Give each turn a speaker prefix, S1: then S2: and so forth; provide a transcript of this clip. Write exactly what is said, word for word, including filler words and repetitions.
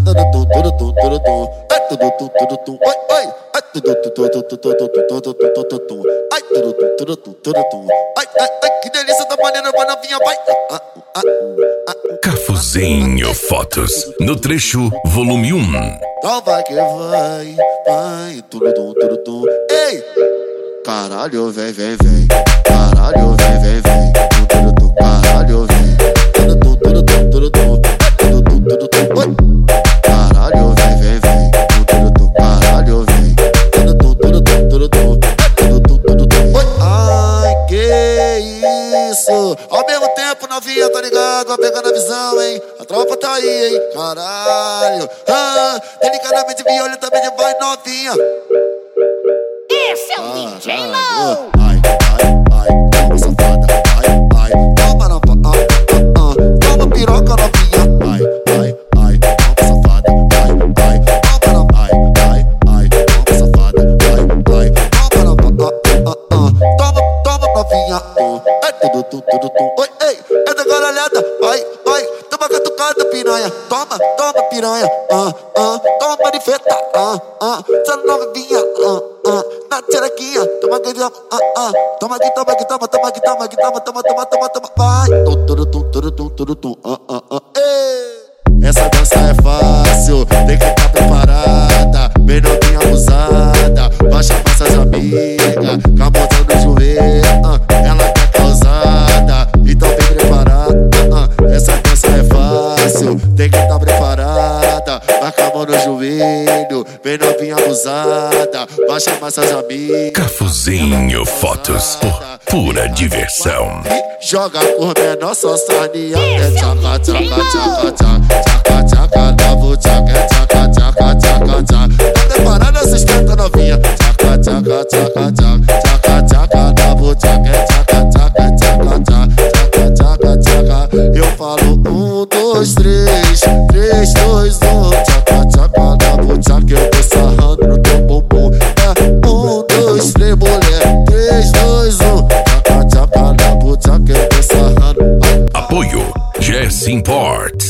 S1: tudo tum, tudo tum, tudo tum. Ai, tudo tum, tudo tum. Oi, oi. Ai, tudo tum, tudo tum, tudo tum, tudo tum, tudo tum. Ai, tudo tum, tudo tum, tudo tum. Ai, ai, ai, que delícia da maneira pra novinha, vai. Ah, ah, ah, ah.
S2: Cafuzinho Fotos, no trecho volume um.
S1: Então vai que vai, vai, tudo tum, tudo tum. Ei! Caralho, vem, vem, vem. Caralho, vem, vem, vem. Tudo tum, caralho, vem. Tudo tum, tudo tum, tudo tum. Tudo tum, tudo tum. Oi! Caralho, vem, vem, vem. Tudo tum, caralho, vem. Tudo tum, tudo tum, tudo tum. Tudo tum, tudo tum. Oi! Ai, que isso! Ao mesmo tempo, novinha, tá ligado? Vai pegando a visão, hein? A tropa tá aí, hein? Caralho! Ah, delicadamente violentamente vai novinha.
S3: Esse é o D J Low.
S1: Ai, ai, ai, toma safada. Ai, ai, toma na ah, ah, ah. Toma piroca novinha. Ai, ai, ai, toma safada. Ai, ai, toma na ai, ai, ai, toma safada. Ai, ai, toma na ah, ah, ah. Toma, toma novinha. É tudo, tudo, tudo, tudo. Oi, ei, é da garalhada. Vai, vai, toma catucada piranha. Toma, toma piranha. Ah, ah, toma de feta. Ah, ah, só novinha. Ah, ah. Na tcherequinha, toma aqui, toma, ah, ah. Toma aqui, toma aqui, toma, toma aqui, toma aqui, toma, toma, toma, toma, toma, vai. Tum, tudo, tum, tudo, tum, tudo, tum, ah, ah, ah, ei. Essa dança é fácil, tem que estar preparada. Bem novinha abusada, vai chamar suas amigas. Com a mãozinha no joelho, ah, ela tá causada. Então vem preparada, ah, essa dança é fácil, tem que estar preparada. Vai com a mão no joelho, bem novinha abusada, vai chamar suas amigas.
S2: Cafuzinho Fotos, por pura diversão.
S1: Joga por menor, só sarnia. É tchaca, tchaca, tchaca, tchaca. Tchaca, tchaca, davo, tchaca, tchaca, tchaca, tchaca, tchaca. Tá preparada, sustenta novinha. Tchaca, tchaca, tchaca, tchaca. Tchaca, tchaca, davo, tchaca, tchaca, tchaca, tchaca, tchaca. Tchaca, tchaca, eu falo um, dois, três. Três, dois, um. Tchaca, tchaca, davo, tchaca, eu tô sarrando no teu bumbum. É um, dois, três, mulher. Três, dois, um. Tchaca, tchaca, davo, tchaca, eu tô sarrando.
S2: Apoio Jess Import.